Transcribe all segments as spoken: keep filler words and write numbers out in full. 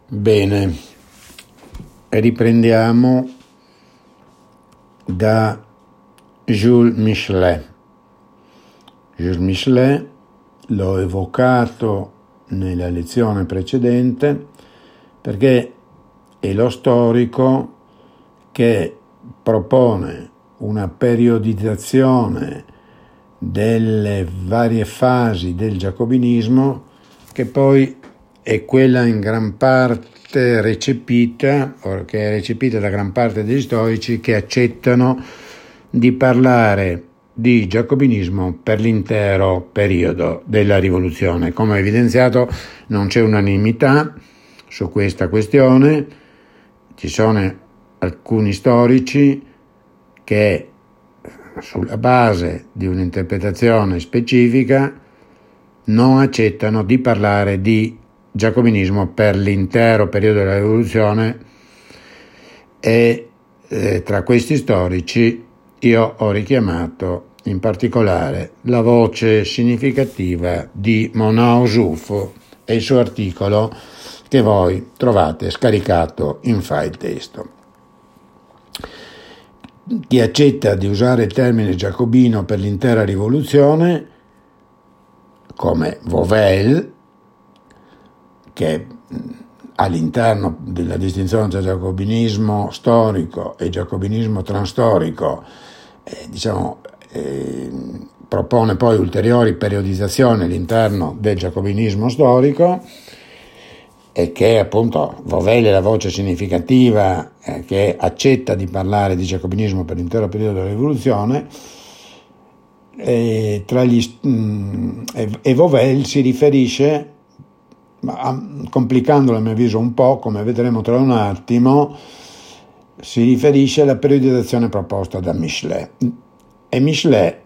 Bene, riprendiamo da Jules Michelet. Jules Michelet l'ho evocato nella lezione precedente perché è lo storico che propone una periodizzazione delle varie fasi del giacobinismo che poi è quella in gran parte recepita, o che è recepita da gran parte degli storici che accettano di parlare di giacobinismo per l'intero periodo della rivoluzione. Come ho evidenziato, non c'è unanimità su questa questione, ci sono alcuni storici che sulla base di un'interpretazione specifica non accettano di parlare di giacobinismo per l'intero periodo della rivoluzione e eh, tra questi storici io ho richiamato in particolare la voce significativa di Monod Jouffe e il suo articolo che voi trovate scaricato in file testo. Chi accetta di usare il termine giacobino per l'intera rivoluzione, come Vauvel, che all'interno della distinzione tra giacobinismo storico e giacobinismo transtorico eh, diciamo, eh, propone poi ulteriori periodizzazioni all'interno del giacobinismo storico, e che appunto Vauvel è la voce significativa eh, che accetta di parlare di giacobinismo per l'intero periodo della rivoluzione. E, tra gli, mh, e, e Vauvel si riferisce, ma, complicandolo a mio avviso un po', come vedremo tra un attimo, si riferisce alla periodizzazione proposta da Michelet. E Michelet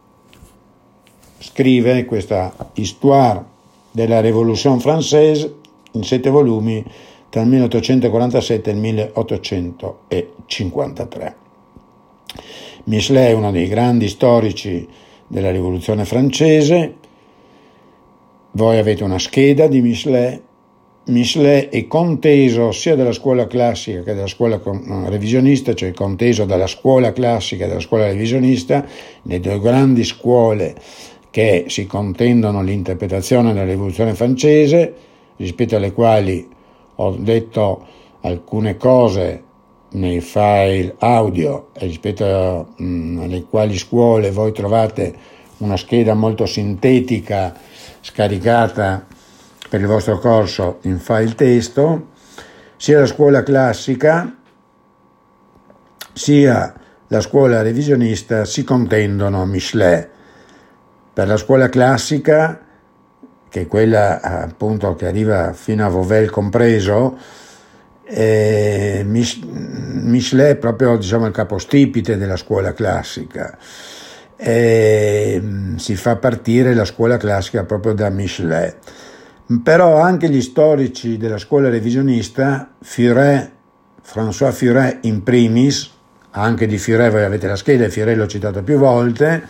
scrive questa Histoire de la Révolution française in sette volumi tra il milleottocentoquarantasette e il milleottocentocinquantatré. Michelet è uno dei grandi storici della rivoluzione francese. Voi avete una scheda di Michelet. Michelet è conteso sia dalla scuola classica che dalla scuola revisionista, cioè conteso dalla scuola classica e dalla scuola revisionista, le due grandi scuole che si contendono l'interpretazione della rivoluzione francese, rispetto alle quali ho detto alcune cose nei file audio e rispetto a, mh, alle quali scuole voi trovate una scheda molto sintetica scaricata per il vostro corso in file testo. Sia la scuola classica sia la scuola revisionista si contendono Michelet. Per la scuola classica, che è quella appunto che arriva fino a Vauvel compreso, eh, Mich- Michelet è proprio diciamo il capostipite della scuola classica. E si fa partire la scuola classica proprio da Michelet. Però anche gli storici della scuola revisionista, Furet, François Furet in primis, anche di Furet voi avete la scheda, Furet l'ho citato più volte,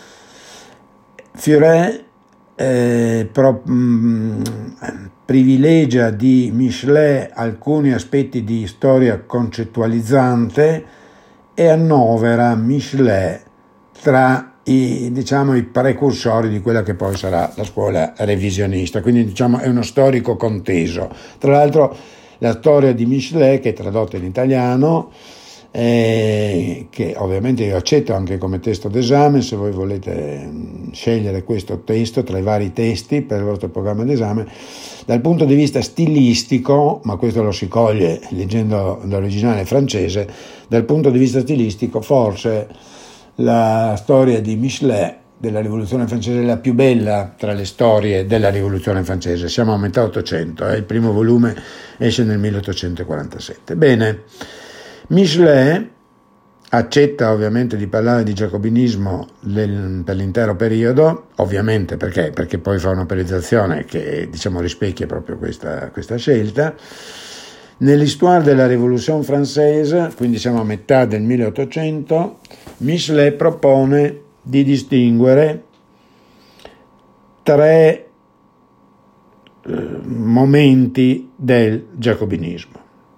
Furet eh, pro, mh, privilegia di Michelet alcuni aspetti di storia concettualizzante e annovera Michelet tra i, diciamo, i precursori di quella che poi sarà la scuola revisionista, quindi diciamo è uno storico conteso. Tra l'altro la storia di Michelet, che è tradotta in italiano, eh, che ovviamente io accetto anche come testo d'esame, se voi volete scegliere questo testo tra i vari testi per il vostro programma d'esame, dal punto di vista stilistico, ma questo lo si coglie leggendo l'originale francese, dal punto di vista stilistico forse la storia di Michelet della rivoluzione francese è la più bella tra le storie della rivoluzione francese. Siamo a metà Ottocento, eh? Il primo volume esce nel milleottocentoquarantasette. Bene, Michelet accetta ovviamente di parlare di giacobinismo del, per l'intero periodo, ovviamente perché? Perché poi fa una periodizzazione che diciamo rispecchia proprio questa, questa scelta. Nell'Histoire de la Révolution française, quindi siamo a metà del milleottocento, Michelet propone di distinguere tre eh, momenti del giacobinismo.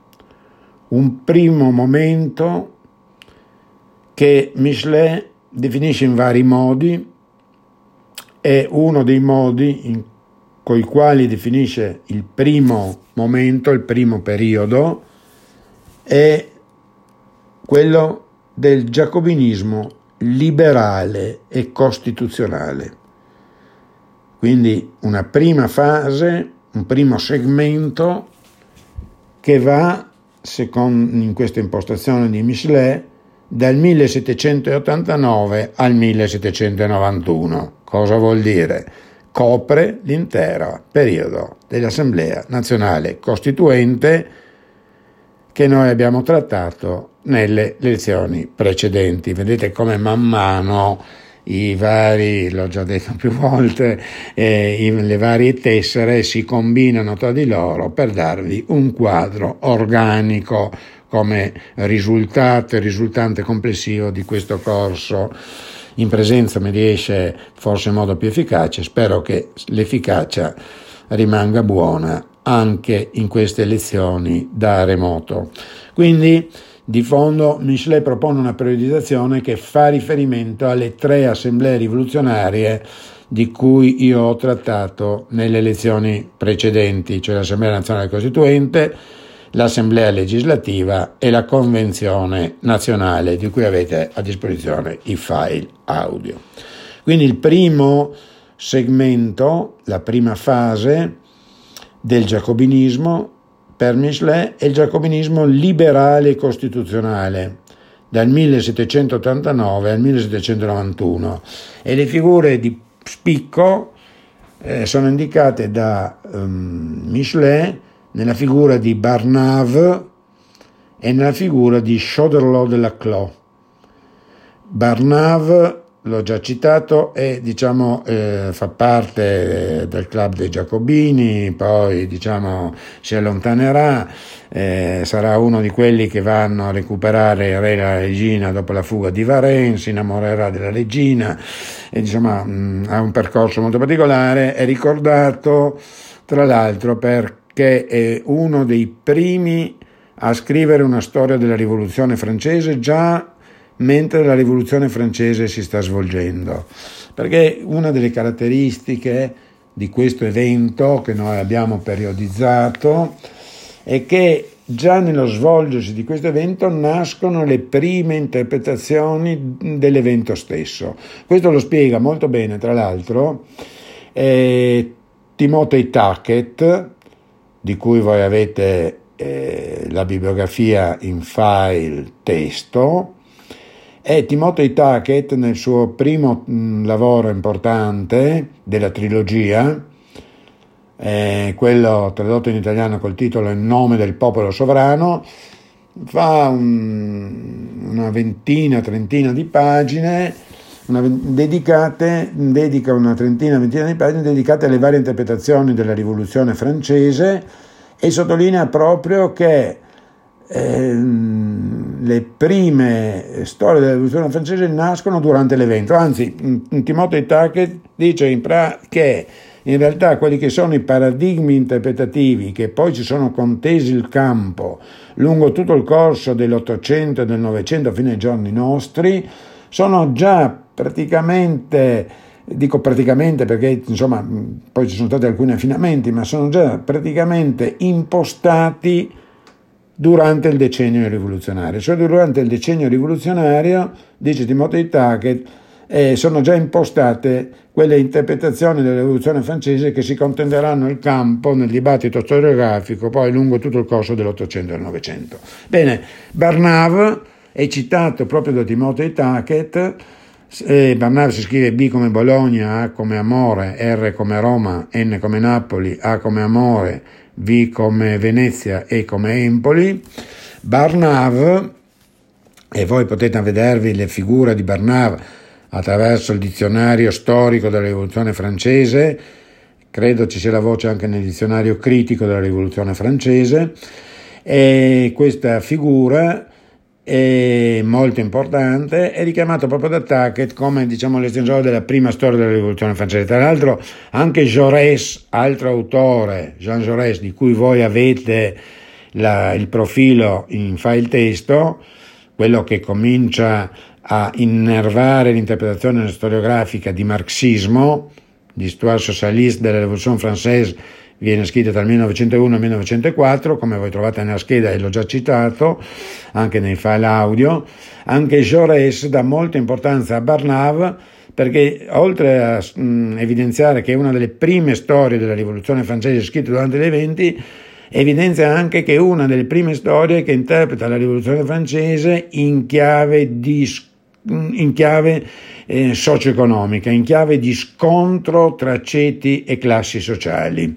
Un primo momento che Michelet definisce in vari modi, è uno dei modi in con i quali definisce il primo momento, il primo periodo, è quello del giacobinismo liberale e costituzionale. Quindi una prima fase, un primo segmento che va, secondo in questa impostazione di Michelet, dal millesettecentottantanove al millesettecentonovantuno. Cosa vuol dire? Copre l'intero periodo dell'Assemblea Nazionale Costituente che noi abbiamo trattato nelle lezioni precedenti. Vedete come man mano i vari, l'ho già detto più volte, eh, i, le varie tessere si combinano tra di loro per darvi un quadro organico come risultato e risultante complessivo di questo corso. In presenza mi riesce forse in modo più efficace, spero che l'efficacia rimanga buona anche in queste lezioni da remoto. Quindi di fondo Michelet propone una periodizzazione che fa riferimento alle tre assemblee rivoluzionarie di cui io ho trattato nelle lezioni precedenti, cioè l'Assemblea Nazionale Costituente, l'Assemblea Legislativa e la Convenzione Nazionale, di cui avete a disposizione i file audio. Quindi il primo segmento, la prima fase del giacobinismo per Michelet è il giacobinismo liberale e costituzionale, dal millesettecentottantanove al millesettecentonovantuno, e le figure di spicco eh, sono indicate da um, Michelet nella figura di Barnave e nella figura di Choderlos de Laclos. Barnave, l'ho già citato, è, diciamo, eh, fa parte del club dei Giacobini, poi diciamo si allontanerà, eh, sarà uno di quelli che vanno a recuperare il re e la regina dopo la fuga di Varennes, si innamorerà della regina, e diciamo mh, ha un percorso molto particolare. È ricordato tra l'altro per che è uno dei primi a scrivere una storia della rivoluzione francese già mentre la rivoluzione francese si sta svolgendo, perché una delle caratteristiche di questo evento che noi abbiamo periodizzato è che già nello svolgersi di questo evento nascono le prime interpretazioni dell'evento stesso. Questo lo spiega molto bene, tra l'altro, eh, Timothy Tackett, di cui voi avete eh, la bibliografia in file testo, e Timothy Tackett nel suo primo mh, lavoro importante della trilogia, eh, quello tradotto in italiano col titolo In nome del popolo sovrano, fa un, una ventina, trentina di pagine una, dedicate, dedica una trentina, ventina di pagine dedicate alle varie interpretazioni della rivoluzione francese, e sottolinea proprio che eh, le prime storie della rivoluzione francese nascono durante l'evento. Anzi, Timothy Tackett dice in pra- che in realtà quelli che sono i paradigmi interpretativi che poi ci sono contesi il campo lungo tutto il corso dell'Ottocento e del Novecento fino ai giorni nostri sono già praticamente, dico praticamente perché insomma poi ci sono stati alcuni affinamenti, ma sono già praticamente impostati durante il decennio rivoluzionario. Cioè durante il decennio rivoluzionario, dice Timothy Tackett, eh, sono già impostate quelle interpretazioni della rivoluzione francese che si contenderanno il campo nel dibattito storiografico poi lungo tutto il corso dell'Ottocento e del Novecento. Bene, Barnave è citato proprio da Timothy Tackett. Eh, Barnave si scrive B come Bologna, A come Amore, R come Roma, N come Napoli, A come Amore, V come Venezia, E come Empoli. Barnave, e voi potete vedervi le figure di Barnave attraverso il dizionario storico della rivoluzione francese, credo ci sia la voce anche nel dizionario critico della rivoluzione francese, e questa figura è molto importante, è richiamato proprio da Taquet come, diciamo, l'estensore della prima storia della rivoluzione francese. Tra l'altro anche Jaurès, altro autore, Jean Jaurès, di cui voi avete la, il profilo in file testo, quello che comincia a innervare l'interpretazione storiografica di marxismo, di Histoire socialiste della Révolution française, viene scritta tra il millenovecentouno e il millenovecentoquattro, come voi trovate nella scheda e l'ho già citato, anche nei file audio. Anche Jaurès dà molta importanza a Barnave, perché oltre a mh, evidenziare che è una delle prime storie della rivoluzione francese scritte durante gli eventi, evidenzia anche che è una delle prime storie che interpreta la rivoluzione francese in chiave di in chiave eh, socio-economica, in chiave di scontro tra ceti e classi sociali.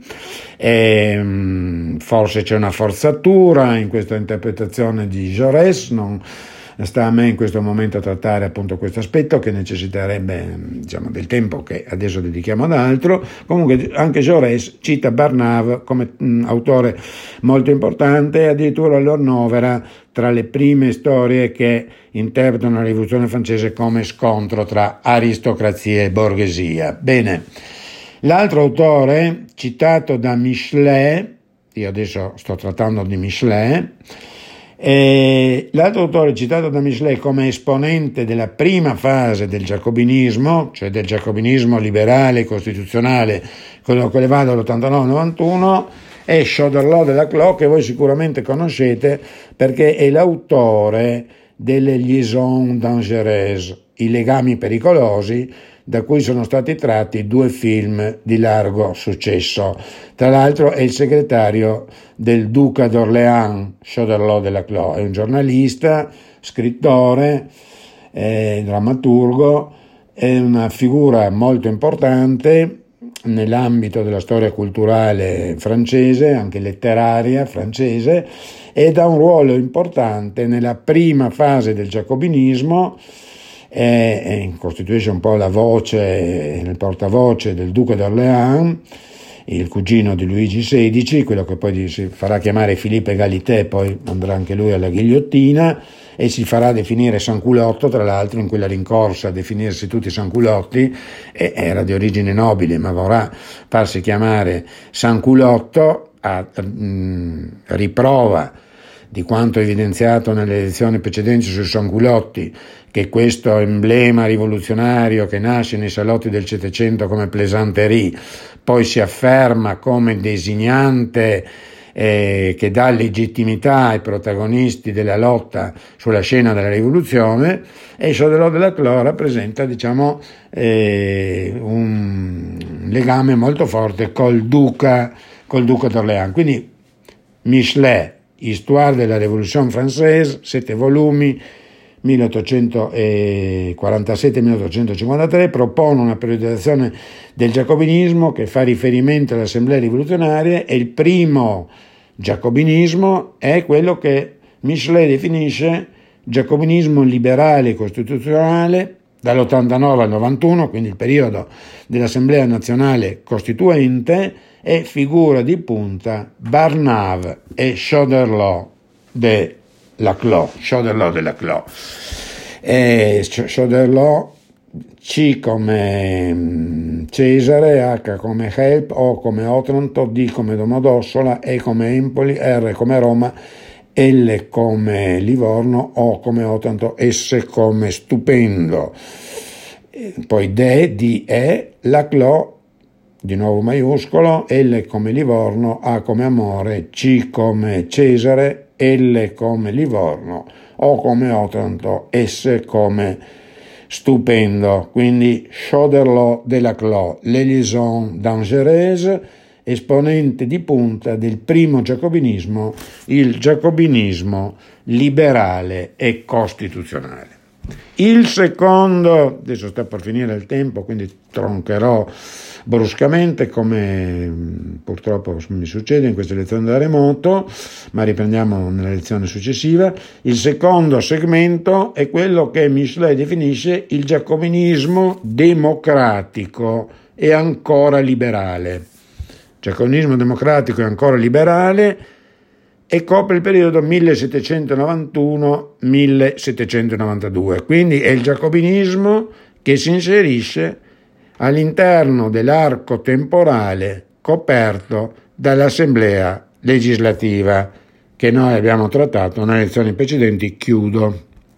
E, forse c'è una forzatura in questa interpretazione di Jaurès, non sta a me in questo momento a trattare appunto questo aspetto, che necessiterebbe, diciamo, del tempo che adesso dedichiamo ad altro. Comunque anche Jaurès cita Barnave come mh, autore molto importante, e addirittura lo annovera tra le prime storie che interpretano la rivoluzione francese come scontro tra aristocrazia e borghesia. Bene, l'altro autore citato da Michelet, io adesso sto trattando di Michelet, e l'altro autore citato da Michelet come esponente della prima fase del giacobinismo, cioè del giacobinismo liberale e costituzionale, quello che le va dall'ottantanove novantuno, è Choderlos de Laclos, che voi sicuramente conoscete perché è l'autore delle Liaisons dangereuses, i legami pericolosi, da cui sono stati tratti due film di largo successo. Tra l'altro è il segretario del Duca d'Orléans, Choderlos de Laclos, è un giornalista, scrittore, eh, drammaturgo, è una figura molto importante nell'ambito della storia culturale francese, anche letteraria francese, ed ha un ruolo importante nella prima fase del giacobinismo. E, e costituisce un po' la voce, il portavoce del Duca d'Orléans, il cugino di Luigi sedicesimo, quello che poi si farà chiamare Philippe Égalité, poi andrà anche lui alla ghigliottina e si farà definire Sanculotto, tra l'altro in quella rincorsa a definirsi tutti Sanculotti, e era di origine nobile, ma vorrà farsi chiamare Sanculotto a mh, riprova di quanto evidenziato nelle elezioni precedenti sui Sanculotti, che questo emblema rivoluzionario che nasce nei salotti del Settecento come plaisanterie poi si afferma come designante eh, che dà legittimità ai protagonisti della lotta sulla scena della rivoluzione, e Choderlos de Laclos rappresenta, diciamo, eh, un legame molto forte col Duca, col Duca d'Orléans. Quindi Michelet, Histoire de la Révolution française, sette volumi, milleottocentoquarantasette milleottocentocinquantatré, propone una periodizzazione del giacobinismo che fa riferimento alle assemblee rivoluzionarie, e il primo giacobinismo è quello che Michelet definisce giacobinismo liberale e costituzionale dall'ottantanove al novantuno, quindi il periodo dell'Assemblea Nazionale Costituente, e figura di punta Barnave e Choderlos de Laclos. Choderlos de Laclos. E Choderlos, C come Cesare, H come Help, O come Otranto, D come Domodossola, E come Empoli, R come Roma, L come Livorno, O come Otranto, S come Stupendo. Poi D, D, E, Laclos, di nuovo maiuscolo, L come Livorno, A come Amore, C come Cesare, L come Livorno, O come Otranto, S come Stupendo. Quindi Choderlos de Laclos, les liaisons dangereuses, esponente di punta del primo giacobinismo, il giacobinismo liberale e costituzionale. Il secondo, adesso sta per finire il tempo, quindi troncherò bruscamente, come purtroppo mi succede in queste lezioni da remoto, ma riprendiamo nella lezione successiva. Il secondo segmento è quello che Michelet definisce il giacobinismo democratico e ancora liberale. Giacobinismo democratico e ancora liberale e copre il periodo millesettecentonovantuno millesettecentonovantadue. Quindi è il giacobinismo che si inserisce all'interno dell'arco temporale coperto dall'Assemblea legislativa che noi abbiamo trattato nelle lezioni precedenti. Chiudo.